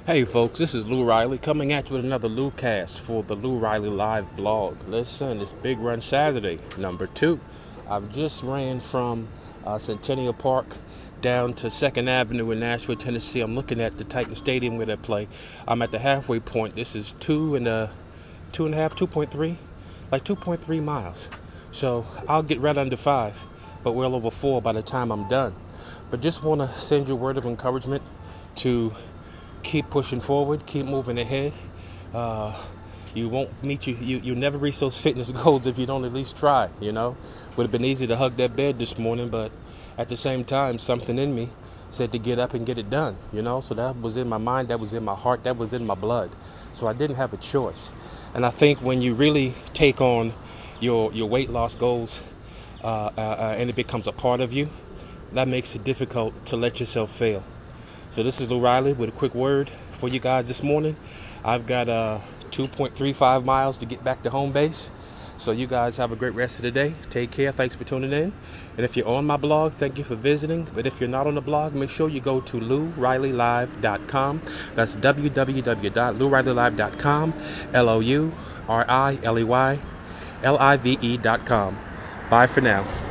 Hey folks, this is Lou Riley coming at you with another Lou Cast for the Lou Riley Live blog. Listen, it's Big Run Saturday, number 2. I've just ran from Centennial Park down to 2nd Avenue in Nashville, Tennessee. I'm looking at the Titan Stadium where they play. I'm at the halfway point. This is 2.3, like 2.3 miles. So I'll get right under 5, but well over 4 by the time I'm done. But just want to send you a word of encouragement to keep pushing forward, keep moving ahead. You won't meet you never reach those fitness goals if you don't at least try. Would have been easy to hug that bed this morning, but at the same time, something in me said to get up and get it done. So that was in my mind, that was in my heart, that was in my blood. So I didn't have a choice. And I think when you really take on your weight loss goals and it becomes a part of you, that makes it difficult to let yourself fail. So this is Lou Riley with a quick word for you guys this morning. I've got 2.35 miles to get back to home base. So you guys have a great rest of the day. Take care. Thanks for tuning in. And if you're on my blog, thank you for visiting. But if you're not on the blog, make sure you go to LouRileyLive.com. That's www.LouRileyLive.com. LouRileyLive.com. Bye for now.